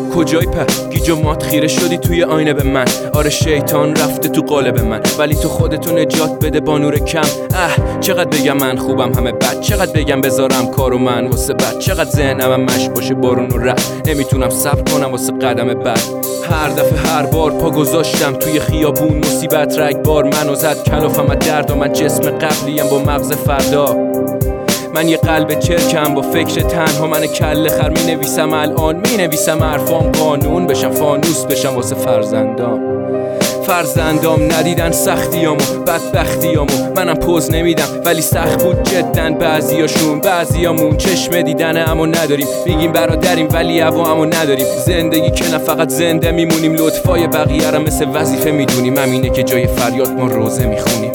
کجای گیج و مات خیره شدی توی آینه به من. آره شیطان رفته تو قالب من، ولی تو خودتو نجات بده با نور کم. چقدر بگم من خوبم همه بد، چقدر بگم بذارم کارو من واسه بد، چقدر ذهنم مشت باشه بارون و رد، نمیتونم صبر کنم واسه قدم بعد. هر دفعه هر بار پا گذاشتم توی خیابون مصیبت رگبار منو زد، کلافم از درد و من جسم قبلیم با مغز فردا. من یه قلب چرکم با فکر تنها، من کله خر می نویسم الان، می نویسم حرفام قانون بشم، فانوس بشم واسه فرزندام ندیدن سختیامو بدبختیامو، منم پوز نمیدم ولی سخت بود جدن. بعضیامون چشم دیدنه اما نداریم، میگیم برادریم ولی هوامو نداریم. زندگی که نه فقط زنده میمونیم، لطفای بقیه رو مثل وظیفه میدونیم، همینه که جای فریاد ما روزه میخونیم.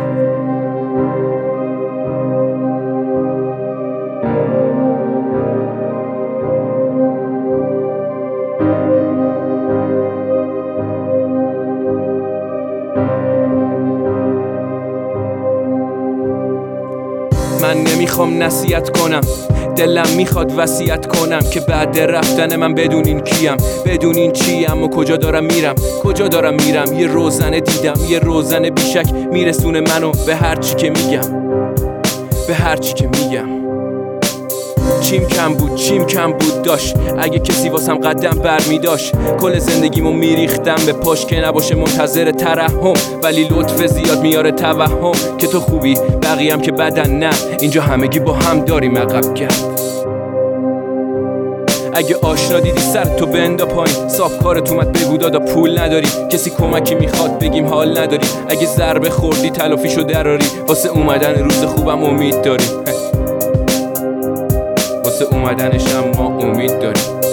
من نمیخوام نصیحت کنم، دلم میخواد وصیت کنم که بعد رفتن من بدونین کیم، بدونین چیم و کجا دارم میرم. یه روزنه دیدم، یه روزنه بیشک میرسونه منو به هر چی که میگم. چیم کم بود داشت، اگه کسی واسم قدم برمی داشت، کل زندگیمو میریختم به پاش که نباشه منتظر ترحم، ولی لطف زیاد میاره توهم که تو خوبی بقیه‌ام که بدن نه، اینجا همگی با هم داریم عقب گرد. اگه آشنا دیدی سر تو بندا پایین، صاحب کارت اومد بگو دادا پول نداری، کسی کمکی میخواد بگیم حال نداری، اگه ضربه خوردی تلافیشو دراری، واسه اومدن روز خوبم امید داری، واسه اومدنش هم ما امید داریم.